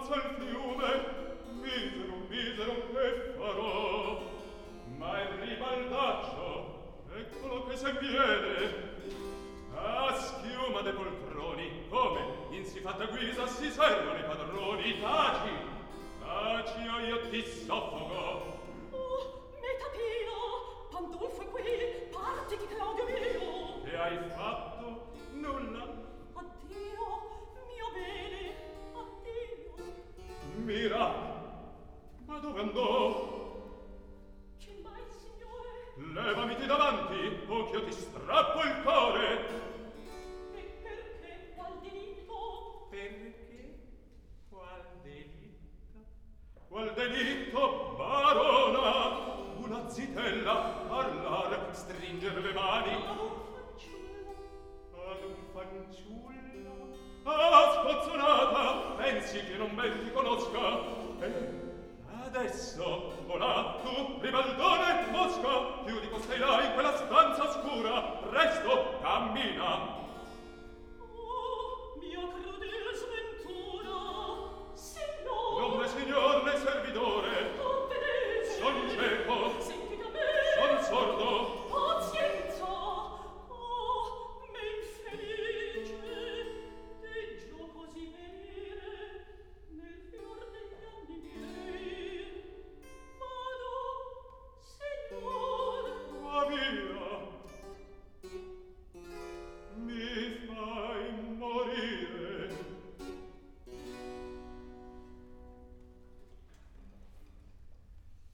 pozzo il fiume, misero, misero, che farò? Ma il ribaldaggio, eccolo che se viene. A schiuma de poltroni, come in si fatta guisa si servono i padroni. Taci, taci o io ti soffoco. Oh, Metapino, Pandolfo è qui, partiti Claudio mio. Che hai fatto? Nulla. Addio, mio bene, addio. Mira, ma dove andò? Che mai, signore? Levami di davanti, o che io ti strappo il cuore. E perché qual delitto? Perché? Qual delitto? Qual delitto, barona? Una zitella, parlar, stringere le mani. Ad un fanciullo. Ad un fanciullo? Ah, spozzonata, pensi che non ben ti conosca? Adesso, volà, tu, ribaldone, mosca, chiudi costei là in quella stanza oscura. Presto, cammina.